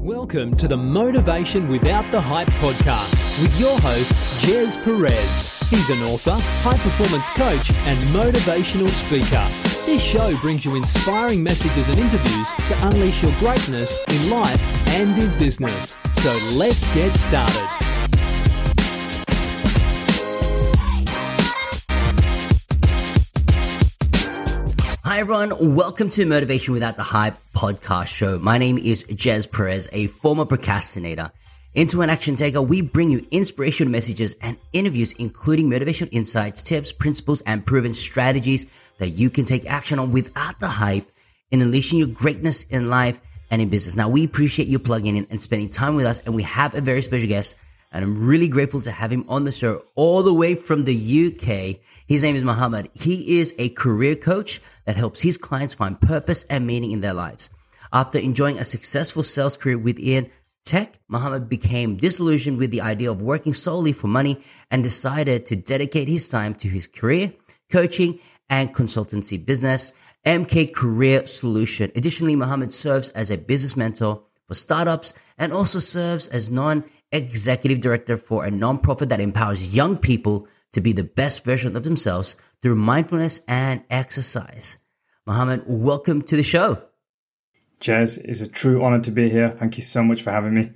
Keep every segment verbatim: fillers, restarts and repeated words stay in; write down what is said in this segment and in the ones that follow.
Welcome to the Motivation Without the Hype podcast with your host, Jez Perez. He's an author, high-performance coach, and motivational speaker. This show brings you inspiring messages and interviews to unleash your greatness in life and in business. So let's get started. Hi everyone, welcome to Motivation Without the Hype podcast show. My name is Jez Perez, a former procrastinator. Into an action taker, we bring you inspirational messages and interviews, including motivational insights, tips, principles, and proven strategies that you can take action on without the hype in unleashing your greatness in life and in business. Now, we appreciate you plugging in and spending time with us, and we have a very special guest, and I'm really grateful to have him on the show all the way from the U K. His name is Mohammed. He is a career coach that helps his clients find purpose and meaning in their lives. After enjoying a successful sales career within tech, Mohammed became disillusioned with the idea of working solely for money and decided to dedicate his time to his career, coaching, and consultancy business, M K Career Solution. Additionally, Mohammed serves as a business mentor for startups and also serves as non-executive director for a nonprofit that empowers young people to be the best version of themselves through mindfulness and exercise. Mohammed, welcome to the show. Jez, it's a true honor to be here. Thank you so much for having me.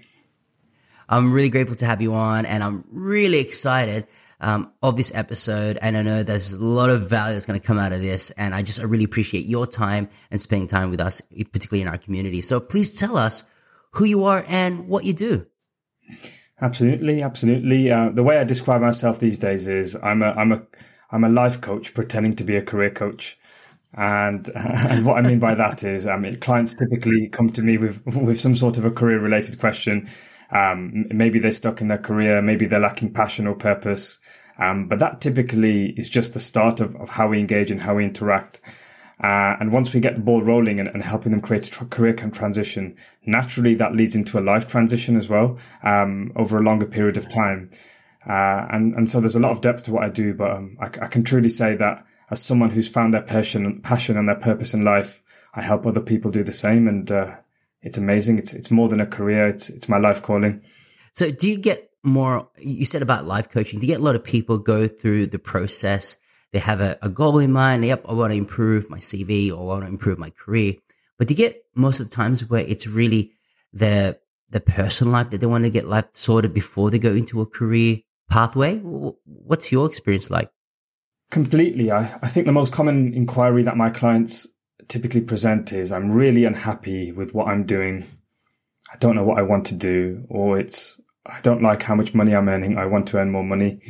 I'm really grateful to have you on, and I'm really excited um, of this episode. And I know there's a lot of value that's going to come out of this. And I just I really appreciate your time and spending time with us, particularly in our community. So please tell us who you are and what you do. Absolutely, absolutely. Uh, the way I describe myself these days is I'm a I'm a I'm a life coach pretending to be a career coach. And, and what I mean by that is, I mean, clients typically come to me with, with some sort of a career related question. Um, maybe they're stuck in their career. Maybe they're lacking passion or purpose. Um, but that typically is just the start of, of how we engage and how we interact. Uh, and once we get the ball rolling and, and helping them create a tr- career transition, naturally that leads into a life transition as well, um, over a longer period of time. Uh, and, and so there's a lot of depth to what I do, but um, I, I can truly say that as someone who's found their passion, passion and their purpose in life, I help other people do the same. And, uh, it's amazing. It's, it's more than a career. It's, it's my life calling. So do you get more, you said about life coaching, do you get a lot of people go through the process? They have a, a goal in mind. Yep, I want to improve my C V or I want to improve my career. But do you get most of the times where it's really the, the personal life that they want to get life sorted before they go into a career pathway? What's your experience like? Completely. I, I think the most common inquiry that my clients typically present is, I'm really unhappy with what I'm doing. I don't know what I want to do, or it's, I don't like how much money I'm earning. I want to earn more money.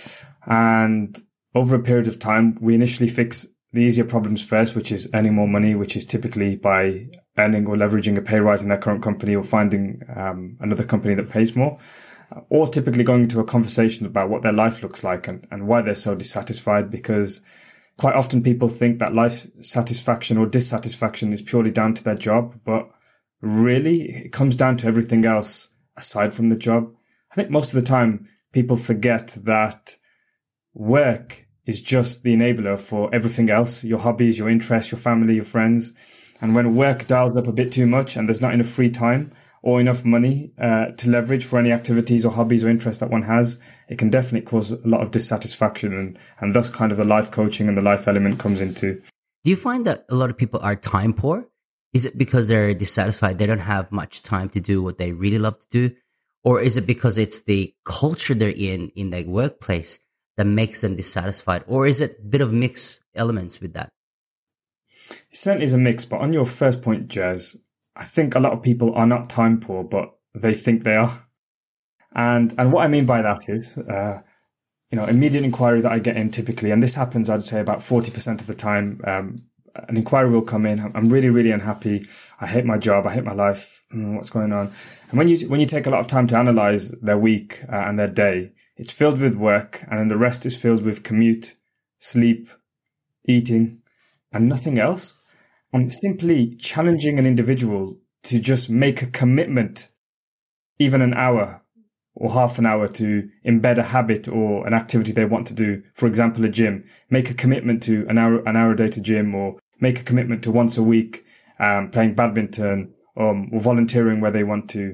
And over a period of time, we initially fix the easier problems first, which is earning more money, which is typically by earning or leveraging a pay rise in their current company or finding um, another company that pays more. Or typically going into a conversation about what their life looks like and, and why they're so dissatisfied, because quite often people think that life satisfaction or dissatisfaction is purely down to their job, but really it comes down to everything else aside from the job. I think most of the time people forget that work is just the enabler for everything else, your hobbies, your interests, your family, your friends. And when work dials up a bit too much and there's not enough free time or enough money uh, to leverage for any activities or hobbies or interests that one has, it can definitely cause a lot of dissatisfaction, and, and thus kind of the life coaching and the life element comes into. Do you find that a lot of people are time poor? Is it because they're dissatisfied, they don't have much time to do what they really love to do? Or is it because it's the culture they're in, in their workplace that makes them dissatisfied? Or is it a bit of mixed elements with that? It certainly is a mix, but on your first point, Jez, I think a lot of people are not time poor, but they think they are. And and what I mean by that is, uh, you know, immediate inquiry that I get in typically, and this happens, I'd say about forty percent of the time, um, an inquiry will come in. I'm really, really unhappy. I hate my job. I hate my life. Mm, what's going on? And when you, when you take a lot of time to analyze their week uh, and their day, it's filled with work, and then the rest is filled with commute, sleep, eating, and nothing else. And simply challenging an individual to just make a commitment, even an hour or half an hour, to embed a habit or an activity they want to do. For example, a gym, make a commitment to an hour, an hour a day to gym, or make a commitment to once a week, um, playing badminton um, or volunteering where they want to,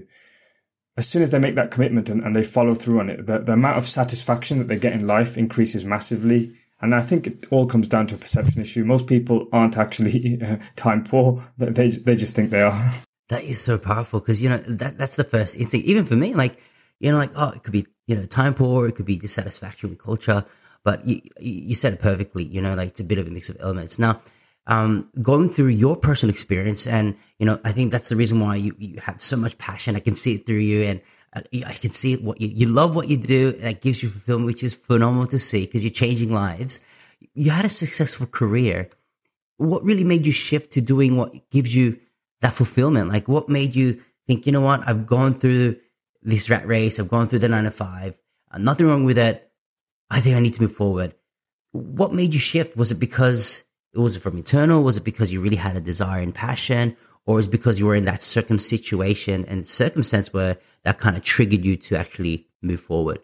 as soon as they make that commitment and, and they follow through on it, the, the amount of satisfaction that they get in life increases massively. And I think it all comes down to a perception issue. Most people aren't actually uh, time poor. They, they just think they are. That is so powerful because, you know, that that's the first instinct. Even for me, like, you know, like, oh, it could be, you know, time poor, it could be dissatisfaction with culture. But you, you said it perfectly, you know, like it's a bit of a mix of elements. Now, um, going through your personal experience, and, you know, I think that's the reason why you, you have so much passion. I can see it through you, and uh, I can see what you, you love what you do. And that gives you fulfillment, which is phenomenal to see because you're changing lives. You had a successful career. What really made you shift to doing what gives you that fulfillment? Like, what made you think, you know what, I've gone through this rat race, I've gone through the nine to five, uh, nothing wrong with it. I think I need to move forward. What made you shift? Was it because it was from internal? Was it because you really had a desire and passion? Or is it because you were in that circum situation and circumstance where that kind of triggered you to actually move forward?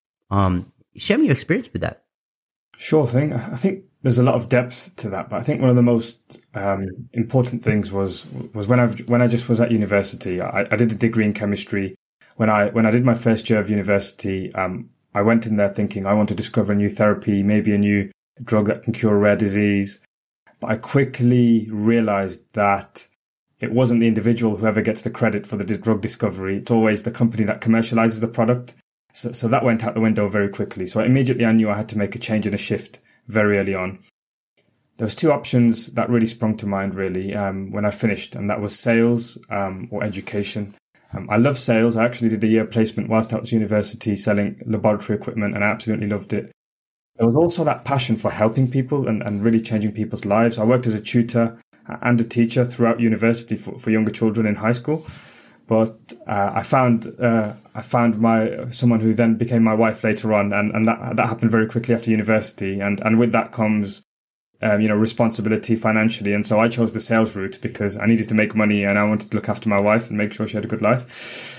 Um, share me your experience with that. Sure thing. I think there's a lot of depth to that, but I think one of the most um, important things was was when I when I just was at university. I, I did a degree in chemistry. When I when I did my first year of university, um, I went in there thinking I want to discover a new therapy, maybe a new drug that can cure a rare disease. But I quickly realized that it wasn't the individual who ever gets the credit for the drug discovery. It's always the company that commercializes the product. So, so that went out the window very quickly. So immediately I knew I had to make a change and a shift very early on. There was two options that really sprung to mind really um, when I finished, and that was sales um, or education. Um, I love sales. I actually did a year placement whilst I was at university selling laboratory equipment, and I absolutely loved it. There was also that passion for helping people and, and really changing people's lives. I worked as a tutor and a teacher throughout university for, for younger children in high school. But uh, I found uh, I found my someone who then became my wife later on, and, and that that happened very quickly after university. And, and with that comes, um, you know, responsibility financially. And so I chose the sales route because I needed to make money and I wanted to look after my wife and make sure she had a good life.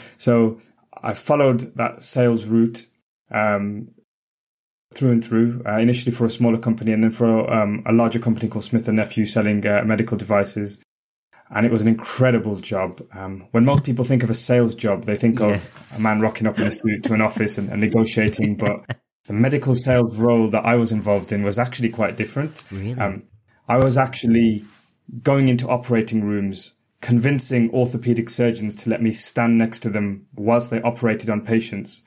So I followed that sales route um, through and through, uh, initially for a smaller company and then for um, a larger company called Smith and Nephew selling uh, medical devices. And it was an incredible job. Um, when most people think of a sales job, they think yeah. of a man rocking up in a suit to an office and, and negotiating. But the medical sales role that I was involved in was actually quite different. Really? Um, I was actually going into operating rooms, convincing orthopedic surgeons to let me stand next to them whilst they operated on patients,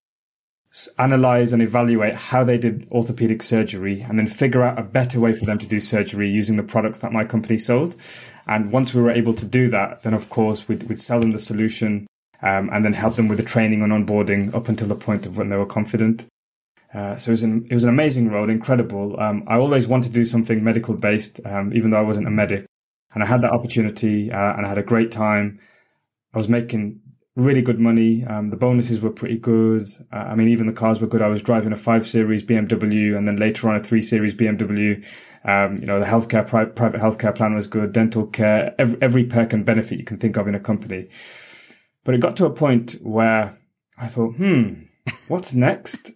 analyze and evaluate how they did orthopedic surgery, and then figure out a better way for them to do surgery using the products that my company sold. And once we were able to do that, then of course we'd, we'd sell them the solution um, and then help them with the training and onboarding up until the point of when they were confident. Uh, so it was an it was an amazing role, incredible. Um, I always wanted to do something medical based, um, even though I wasn't a medic, and I had that opportunity uh, and I had a great time. I was making really good money. Um, the bonuses were pretty good. Uh, I mean, even the cars were good. I was driving a five series B M W and then later on a three series B M W. Um, you know, the healthcare, pri- private healthcare plan was good, dental care, every, every perk and benefit you can think of in a company. But it got to a point where I thought, hmm, what's next?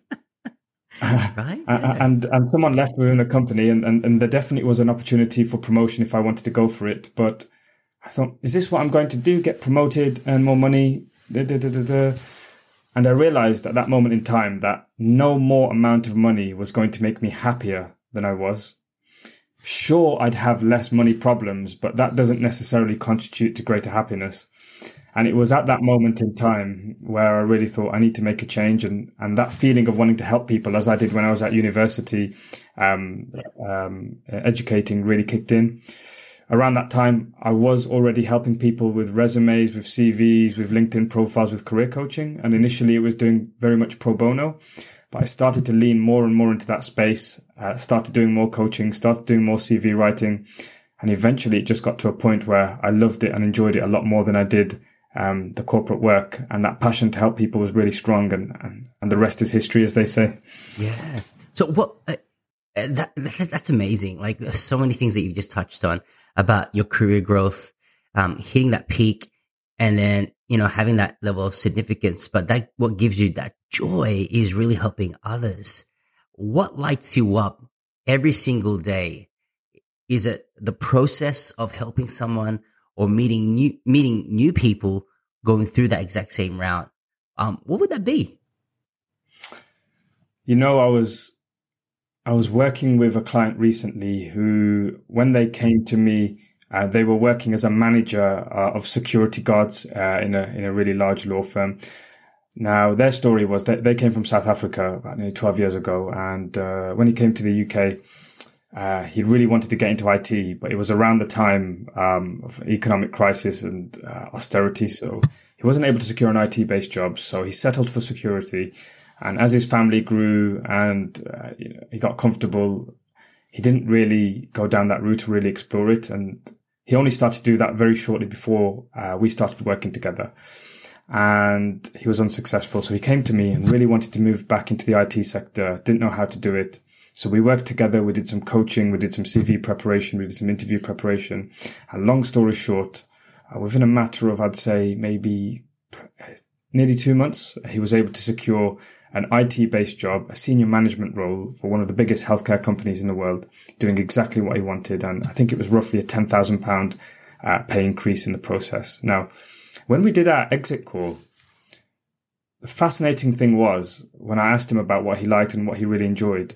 Right? Yeah. and, and someone left within the company and, and, and there definitely was an opportunity for promotion if I wanted to go for it. But I thought, is this what I'm going to do? Get promoted, earn more money? Da, da, da, da, da. And I realized at that moment in time that no more amount of money was going to make me happier than I was. Sure, I'd have less money problems, but that doesn't necessarily contribute to greater happiness. And it was at that moment in time where I really thought I need to make a change. And, and that feeling of wanting to help people, as I did when I was at university, um, um, educating really kicked in. Around that time, I was already helping people with resumes, with C Vs, with LinkedIn profiles, with career coaching. And initially it was doing very much pro bono, but I started to lean more and more into that space, uh, started doing more coaching, started doing more C V writing. And eventually it just got to a point where I loved it and enjoyed it a lot more than I did um, the corporate work. And that passion to help people was really strong. And, and, and the rest is history, as they say. Yeah. So what, uh, that, that that's amazing. Like there's so many things that you just touched on about your career growth, um, hitting that peak and then, you know, having that level of significance. But that, what gives you that joy is really helping others. What lights you up every single day? Is it the process of helping someone, or meeting new, meeting new people going through that exact same route, um, what would that be? You know, I was, I was working with a client recently who, when they came to me, uh, they were working as a manager uh, of security guards uh, in a in a really large law firm. Now, their story was that they came from South Africa about nearly twelve years ago, and uh, when he came to the U K, uh, he really wanted to get into I T, but it was around the time um, of economic crisis and uh, austerity, so he wasn't able to secure an I T-based job. So he settled for security, and as his family grew and uh, you know, he got comfortable, he didn't really go down that route to really explore it, and he only started to do that very shortly before uh, we started working together. And he was unsuccessful. So he came to me and really wanted to move back into the I T sector, didn't know how to do it. So we worked together. We did some coaching. We did some C V preparation. We did some interview preparation. And long story short, uh, within a matter of, I'd say, maybe nearly two months, he was able to secure an I T-based job, a senior management role for one of the biggest healthcare companies in the world, doing exactly what he wanted. And I think it was roughly a ten thousand pounds uh, pay increase in the process. Now, when we did our exit call, the fascinating thing was when I asked him about what he liked and what he really enjoyed,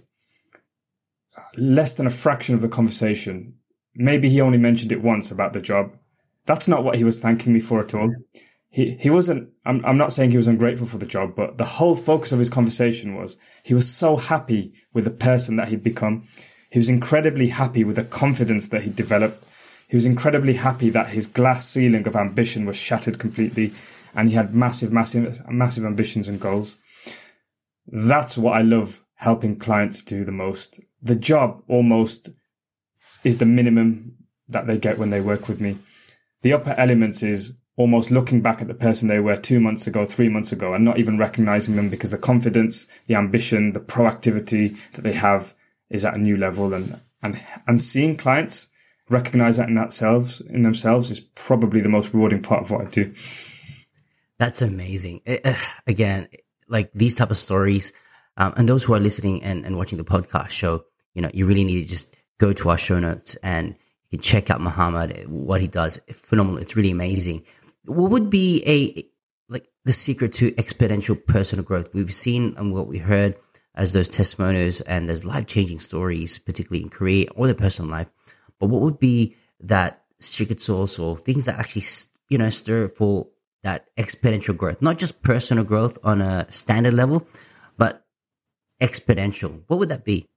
less than a fraction of the conversation, maybe he only mentioned it once about the job. That's not what he was thanking me for at all. He he wasn't, I'm, I'm not saying he was ungrateful for the job, but the whole focus of his conversation was he was so happy with the person that he'd become. He was incredibly happy with the confidence that he'd developed. He was incredibly happy that his glass ceiling of ambition was shattered completely, and he had massive, massive, massive ambitions and goals. That's what I love helping clients do the most. The job almost is the minimum that they get when they work with me. The upper elements is almost looking back at the person they were two months ago, three months ago, and not even recognizing them because the confidence, the ambition, the proactivity that they have is at a new level. And, and, and seeing clients recognize that in themselves, in themselves is probably the most rewarding part of what I do. That's amazing. Uh, again, like these type of stories, um, and those who are listening and, and watching the podcast show, you know, you really need to just go to our show notes and you can check out Muhammad, what he does. Phenomenal. It's really amazing. What would be a, like the secret to exponential personal growth? We've seen and what we heard as those testimonials and those life-changing stories, particularly in career or their personal life. But what would be that secret sauce or things that actually, you know, stir for that exponential growth? Not just personal growth on a standard level, but exponential. What would that be?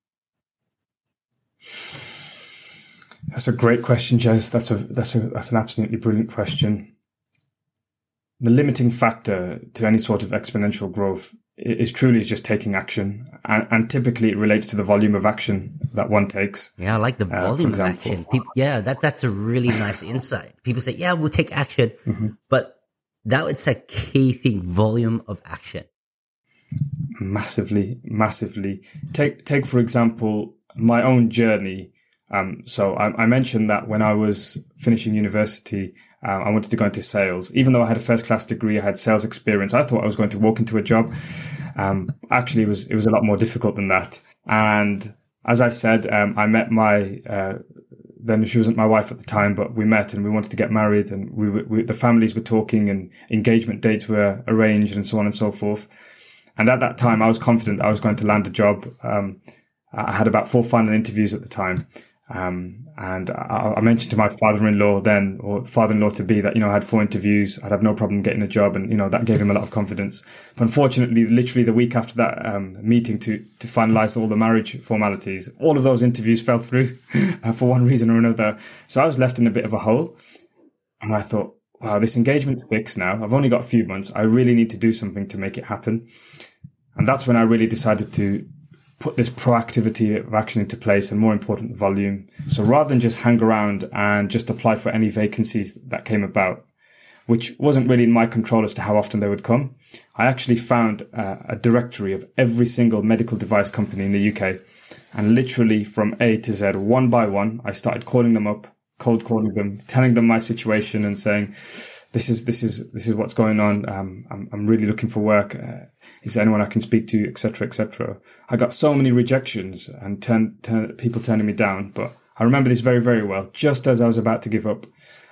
That's a great question, Jez. That's a that's a that's an absolutely brilliant question. The limiting factor to any sort of exponential growth is truly just taking action, and, and typically it relates to the volume of action that one takes. Yeah, I like the volume uh, of action. People, yeah, that that's a really nice insight. People say, "Yeah, we'll take action," mm-hmm. but that was a key thing: volume of action. Massively, massively. Take take for example my own journey. Um, so I, I mentioned that when I was finishing university, um, I wanted to go into sales. Even though I had a first class degree, I had sales experience. I thought I was going to walk into a job. Um, actually, it was, it was a lot more difficult than that. And as I said, um, I met my, uh, then she wasn't my wife at the time, but we met and we wanted to get married, and we, we the families were talking and engagement dates were arranged and so on and so forth. And at that time, I was confident I was going to land a job. Um, I had about four final interviews at the time. Um, and I, I mentioned to my father-in-law then, or father-in-law to be, that, you know, I had four interviews. I'd have no problem getting a job. And, you know, that gave him a lot of confidence. But unfortunately, literally the week after that, um, meeting to, to finalize all the marriage formalities, all of those interviews fell through uh, for one reason or another. So I was left in a bit of a hole. And I thought, wow, this engagement's fixed now. I've only got a few months. I really need to do something to make it happen. And that's when I really decided to put this proactivity of action into place, and more important, volume. So rather than just hang around and just apply for any vacancies that came about, which wasn't really in my control as to how often they would come, I actually found uh, a directory of every single medical device company in the U K. And literally from A to Z, one by one, I started calling them up, cold calling them, telling them my situation and saying, this is, this is, this is what's going on. Um, I'm, I'm really looking for work. Uh, is there anyone I can speak to, et cetera, et cetera. I got so many rejections and turn, turn, people turning me down. But I remember this very, very well. Just as I was about to give up,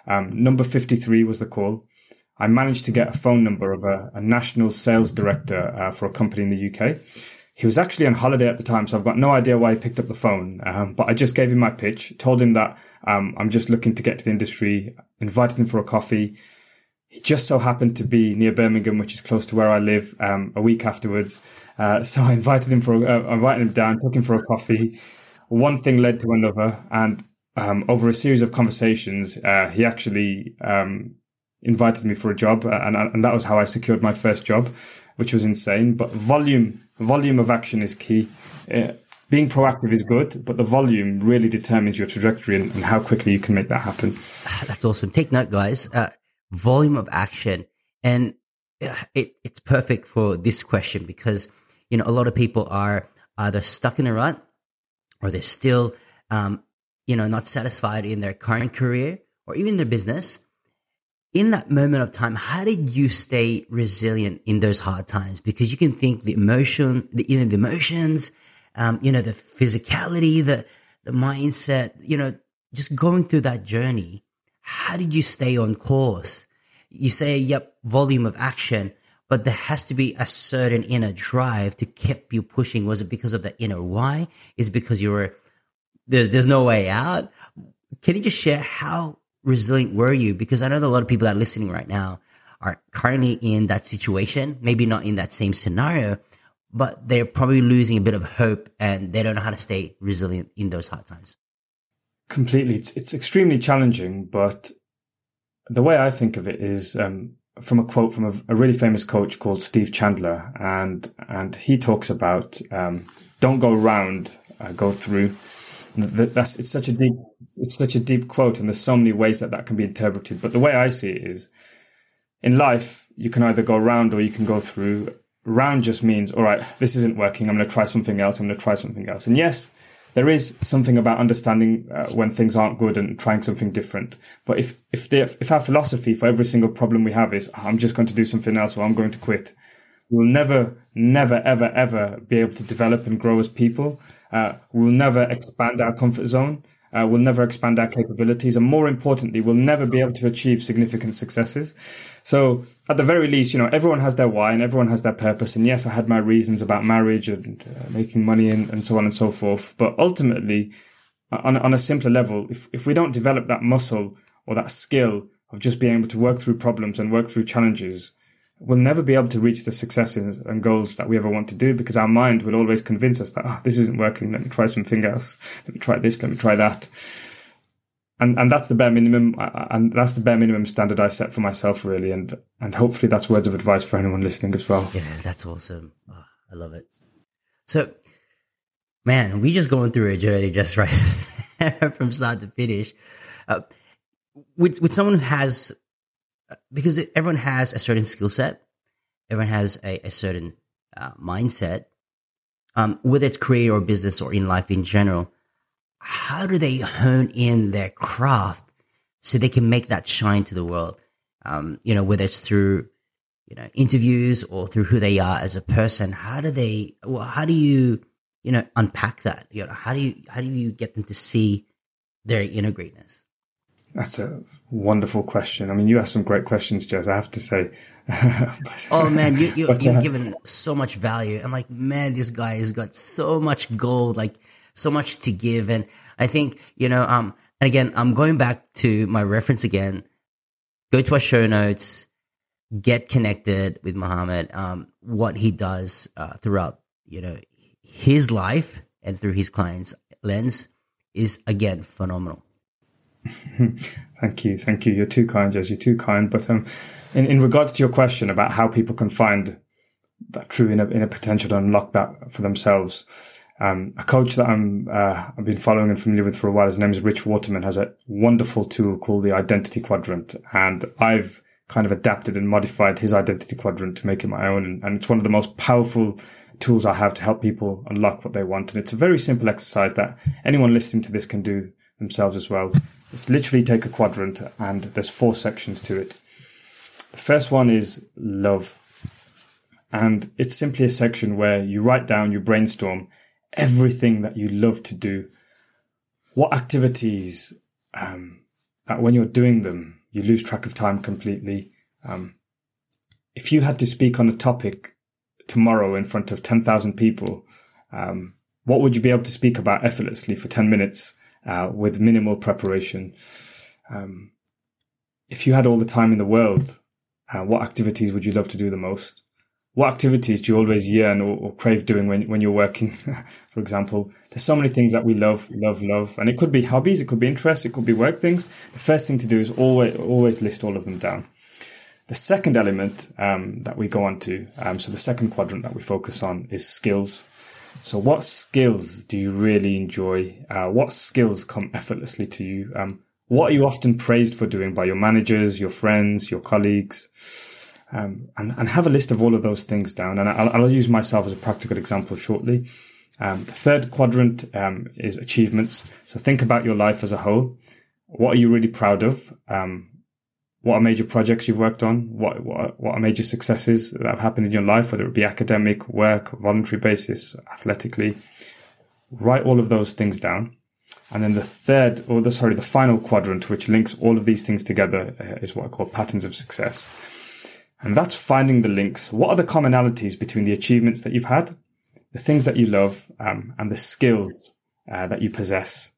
Um, number fifty-three was the call. I managed to get a phone number of a, a national sales director uh, for a company in the U K. He was actually on holiday at the time, so I've got no idea why he picked up the phone. Um, but I just gave him my pitch, told him that um, I'm just looking to get to the industry, invited him for a coffee. He just so happened to be near Birmingham, which is close to where I live, um, a week afterwards. Uh, so I invited him for, uh, invited him down, took him for a coffee. One thing led to another. And um, over a series of conversations, uh, he actually um, invited me for a job. And, and that was how I secured my first job, which was insane. But volume, volume of action is key. Uh, being proactive is good, but the volume really determines your trajectory and, and how quickly you can make that happen. That's awesome. Take note, guys. Uh, volume of action. And it, it's perfect for this question because, you know, a lot of people are either stuck in a rut or they're still, um, you know, not satisfied in their current career or even their business. In that moment of time, how did you stay resilient in those hard times? Because you can think the emotion, the, you know, the emotions, um, you know, the physicality, the, the mindset, you know, just going through that journey. How did you stay on course? You say, yep, volume of action, but there has to be a certain inner drive to keep you pushing. Was it because of the inner why? Is it because you were, there's, there's no way out? Can you just share how resilient were you? Because I know that a lot of people that are listening right now are currently in that situation, maybe not in that same scenario, but they're probably losing a bit of hope and they don't know how to stay resilient in those hard times. Completely. It's, it's extremely challenging, but the way I think of it is um, from a quote from a, a really famous coach called Steve Chandler. And, and he talks about um, don't go round, uh, go through. That's, it's such a deep, it's such a deep quote. And there's so many ways that that can be interpreted. But the way I see it is in life, you can either go round or you can go through. Round just means, all right, this isn't working. I'm going to try something else. I'm going to try something else. And yes, there is something about understanding uh, when things aren't good and trying something different. But if if the, if our philosophy for every single problem we have is, I'm just going to do something else or I'm going to quit, we'll never, never, ever, ever be able to develop and grow as people. Uh, we'll never expand our comfort zone. Uh, we'll never expand our capabilities. And more importantly, we'll never be able to achieve significant successes. So at the very least, you know, everyone has their why and everyone has their purpose. And yes, I had my reasons about marriage and uh, making money and, and so on and so forth. But ultimately, on, on a simpler level, if, if we don't develop that muscle or that skill of just being able to work through problems and work through challenges, we'll never be able to reach the successes and goals that we ever want to do because our mind will always convince us that, oh, this isn't working. Let me try something else. Let me try this. Let me try that. And, and that's the bare minimum. And that's the bare minimum standard I set for myself, really. And, and hopefully that's words of advice for anyone listening as well. Yeah, that's awesome. Oh, I love it. So, man, we just going through a journey just right from start to finish. Uh, with, with someone who has, because everyone has a certain skill set, everyone has a, a certain uh, mindset, um, whether it's career or business or in life in general. How do they hone in their craft so they can make that shine to the world? Um, you know, whether it's through, you know, interviews or through who they are as a person. How do they? Well, how do you, you know, unpack that? You know, how do you how do you get them to see their inner greatness? That's a wonderful question. I mean, you asked some great questions, Jez, I have to say. but, oh, man, you, you, but, you've uh, given so much value. I'm like, man, this guy has got so much gold, like so much to give. And I think, you know, um, and again, I'm going back to my reference again. Go to our show notes, get connected with Mohammed, um, what he does uh, throughout, you know, his life and through his clients' lens is, again, phenomenal. Thank you. Thank you. You're too kind, Jez. You're too kind. But um, in, in regards to your question about how people can find that true inner, inner potential to unlock that for themselves, um, a coach that I'm, uh, I've been following and familiar with for a while, his name is Rich Waterman, has a wonderful tool called the Identity Quadrant. And I've kind of adapted and modified his Identity Quadrant to make it my own. And, and it's one of the most powerful tools I have to help people unlock what they want. And it's a very simple exercise that anyone listening to this can do themselves as well. It's literally take a quadrant and there's four sections to it. The first one is love. And it's simply a section where you write down, you brainstorm everything that you love to do. What activities, um, that when you're doing them, you lose track of time completely. Um, if you had to speak on a topic tomorrow in front of ten thousand people, um, what would you be able to speak about effortlessly for ten minutes uh, with minimal preparation? Um, if you had all the time in the world, uh, what activities would you love to do the most? What activities do you always yearn or, or crave doing when, when you're working? For example, there's so many things that we love, love, love. And it could be hobbies, it could be interests, it could be work things. The first thing to do is always, always list all of them down. The second element um, that we go on to, um, so the second quadrant that we focus on is skills. So what skills do you really enjoy? Uh, what skills come effortlessly to you? Um, what are you often praised for doing by your managers, your friends, your colleagues? Um, and, and have a list of all of those things down. And I'll, I'll use myself as a practical example shortly. Um, the third quadrant um, is achievements. So think about your life as a whole. What are you really proud of? Um, what are major projects you've worked on? What, what, what are major successes that have happened in your life, whether it be academic, work, voluntary basis, athletically? Write all of those things down. And then the third, or the, sorry, the final quadrant, which links all of these things together, uh, is what I call patterns of success. And that's finding the links. What are the commonalities between the achievements that you've had, the things that you love, um, and the skills uh, that you possess?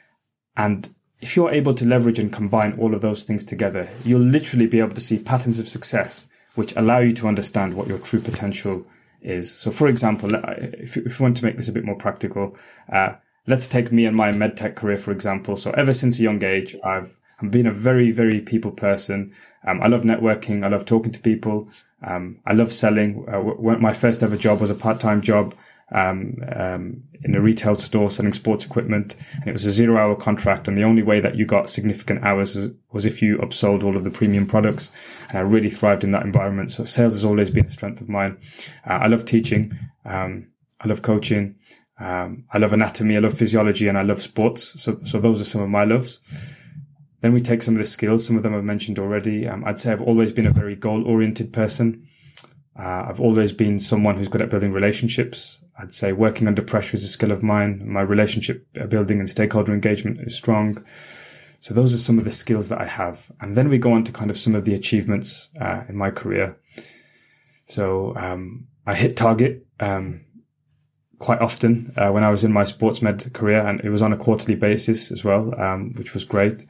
And if you're able to leverage and combine all of those things together, you'll literally be able to see patterns of success, which allow you to understand what your true potential is. So, for example, if you, if you want to make this a bit more practical, uh, let's take me and my medtech career, for example. So ever since a young age, I've I've been a very, very people person. Um, I love networking. I love talking to people. Um, I love selling. Uh, w- my first ever job was a part-time job um, um, in a retail store selling sports equipment. And it was a zero-hour contract. And the only way that you got significant hours was if you upsold all of the premium products. And I really thrived in that environment. So sales has always been a strength of mine. Uh, I love teaching. Um, I love coaching. Um, I love anatomy. I love physiology, and I love sports. So, so those are some of my loves. Then we take some of the skills. Some of them I've mentioned already. Um, I'd say I've always been a very goal-oriented person. Uh, I've always been someone who's good at building relationships. I'd say working under pressure is a skill of mine. My relationship building and stakeholder engagement is strong. So those are some of the skills that I have. And then we go on to kind of some of the achievements uh, in my career. So um, I hit target um, quite often uh, when I was in my sports med career, and it was on a quarterly basis as well, um, which was great.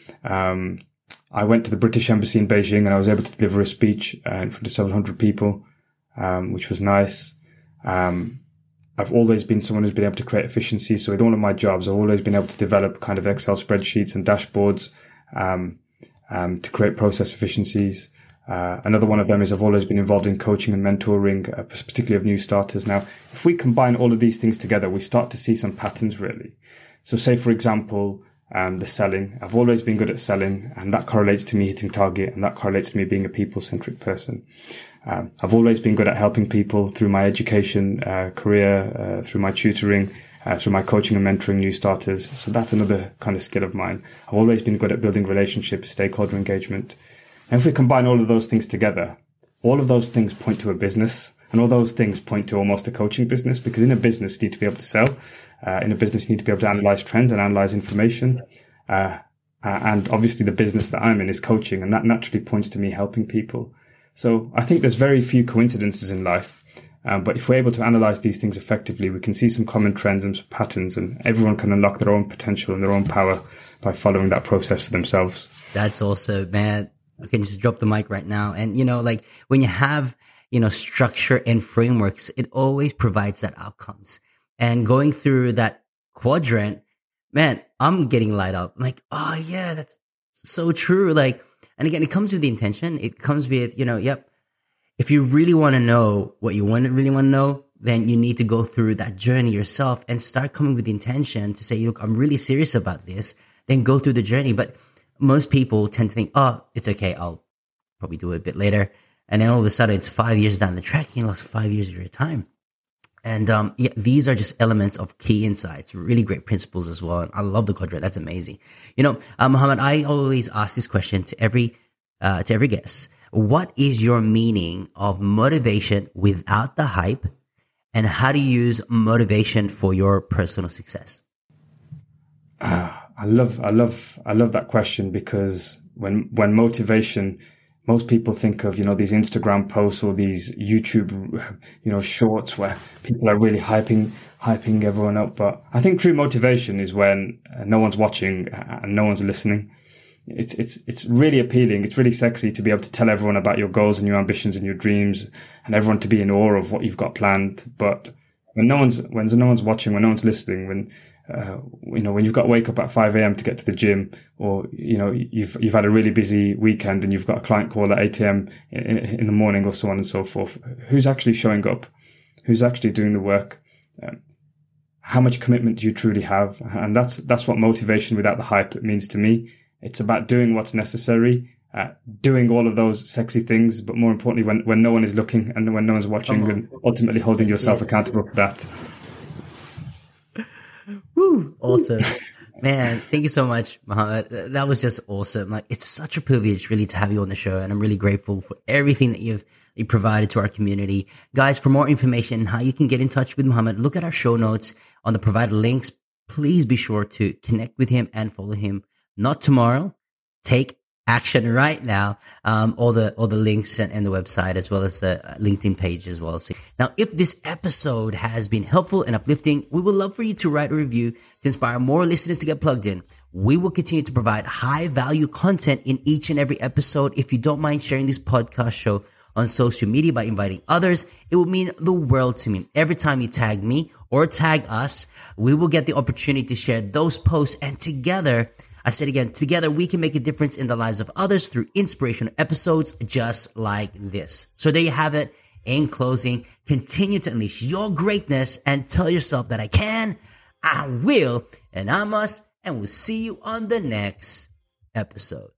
Um, I went to the British Embassy in Beijing, and I was able to deliver a speech uh, in front of seven hundred people, um, which was nice. Um, I've always been someone who's been able to create efficiency. So in all of my jobs, I've always been able to develop kind of Excel spreadsheets and dashboards, um, um, to create process efficiencies. Uh, another one of them is I've always been involved in coaching and mentoring, uh, particularly of new starters. Now, if we combine all of these things together, we start to see some patterns really. So say, for example, Um, the selling. I've always been good at selling, and that correlates to me hitting target, and that correlates to me being a people-centric person. Um, I've always been good at helping people through my education, uh, career, uh, through my tutoring, uh, through my coaching and mentoring new starters. So that's another kind of skill of mine. I've always been good at building relationships, stakeholder engagement. And if we combine all of those things together, all of those things point to a business, and all those things point to almost a coaching business, because in a business, you need to be able to sell. Uh, in a business, you need to be able to analyze trends and analyze information. Uh, uh, and obviously the business that I'm in is coaching, and that naturally points to me helping people. So I think there's very few coincidences in life. Um, but if we're able to analyze these things effectively, we can see some common trends and some patterns, and everyone can unlock their own potential and their own power by following that process for themselves. That's also, man, I can just drop the mic right now. And, you know, like when you have, you know, structure and frameworks, it always provides that outcomes. And going through that quadrant, man, I'm getting light up. I'm like, oh yeah, that's so true. Like, and again, it comes with the intention. It comes with, you know, yep. If you really want to know what you want to really want to know, then you need to go through that journey yourself and start coming with the intention to say, look, I'm really serious about this. Then go through the journey. But most people tend to think, oh, it's okay. I'll probably do it a bit later. And then all of a sudden it's five years down the track. You lost five years of your time. And, um, yeah, these are just elements of key insights, really great principles as well. And I love the quadrant. That's amazing. You know, uh, Muhammad, I always ask this question to every, uh, to every guest. What is your meaning of motivation without the hype? And how do you use motivation for your personal success? Uh, I love, I love, I love that question, because when, when motivation, most people think of, you know, these Instagram posts or these YouTube, you know, shorts where people are really hyping, hyping everyone up. But I think true motivation is when no one's watching and no one's listening. It's, it's, it's really appealing. It's really sexy to be able to tell everyone about your goals and your ambitions and your dreams and everyone to be in awe of what you've got planned. But when no one's, when no one's watching, when no one's listening, when, uh, you know, when you've got to wake up at five a.m. to get to the gym, or, you know, you've, you've had a really busy weekend and you've got a client call at eight a.m. in, in the morning or so on and so forth. Who's actually showing up? Who's actually doing the work? Um, how much commitment do you truly have? And that's, that's what motivation without the hype means to me. It's about doing what's necessary, uh, doing all of those sexy things, but more importantly, when, when no one is looking and when no one's watching, and ultimately holding yourself accountable for that. Woo! Awesome. Man, thank you so much, Mohammed. That was just awesome. Like, it's such a privilege really to have you on the show, and I'm really grateful for everything that you've you provided to our community. Guys, for more information on how you can get in touch with Mohammed, look at our show notes on the provided links. Please be sure to connect with him and follow him. Not tomorrow. Take action right now. Um, all the, all the links and, and the website, as well as the LinkedIn page as well. So now, if this episode has been helpful and uplifting, we would love for you to write a review to inspire more listeners to get plugged in. We will continue to provide high value content in each and every episode. If you don't mind sharing this podcast show on social media by inviting others, it will mean the world to me. Every time you tag me or tag us, we will get the opportunity to share those posts, and together, I said again, together we can make a difference in the lives of others through inspirational episodes just like this. So there you have it. In closing, continue to unleash your greatness and tell yourself that I can, I will, and I must, and we'll see you on the next episode.